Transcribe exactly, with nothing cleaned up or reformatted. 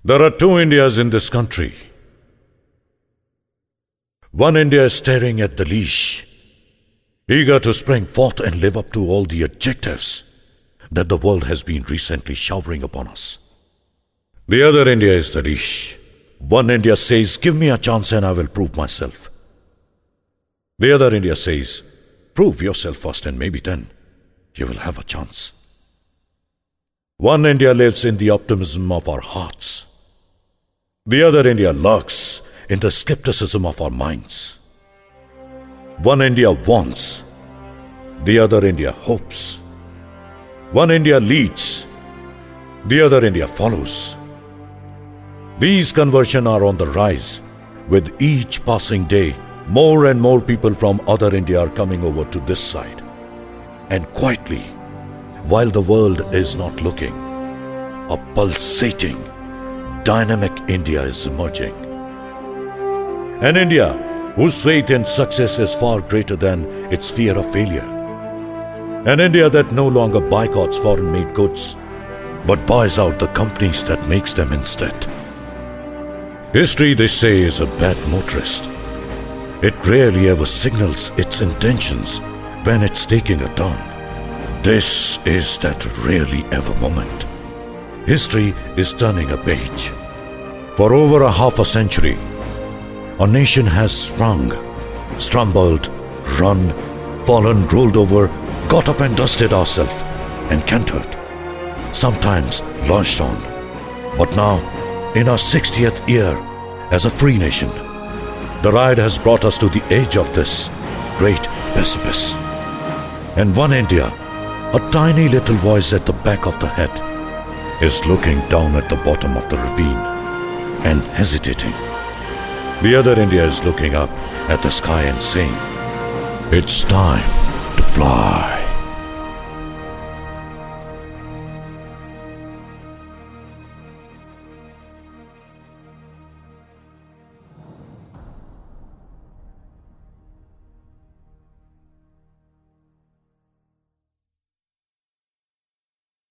There are two Indias in this country. One India is staring at the leash, eager to spring forth and live up to all the adjectives that the world has been recently showering upon us. The other India is the leash. One India says, give me a chance and I will prove myself. The other India says, prove yourself first and maybe then you will have a chance. One India lives in the optimism of our hearts. The other India lurks in the skepticism of our minds. One India wants, the other India hopes. One India leads, the other India follows. These conversions are on the rise. With each passing day, more and more people from other India are coming over to this side. And quietly, while the world is not looking, a pulsating, dynamic India is emerging. An India whose faith in success is far greater than its fear of failure. An India that no longer boycotts foreign-made goods, but buys out the companies that makes them instead. History, they say, is a bad motorist. It rarely ever signals its intentions when it's taking a turn. This is that rarely ever moment. History is turning a page. For over a half a century, a nation has sprung, stumbled, run, fallen, rolled over, got up and dusted ourselves, and cantered. Sometimes launched on. But now, in our sixtieth year as a free nation, the ride has brought us to the edge of this great precipice. And one India, a tiny little voice at the back of the head, is looking down at the bottom of the ravine and hesitating. The other India is looking up at the sky and saying, it's time to fly.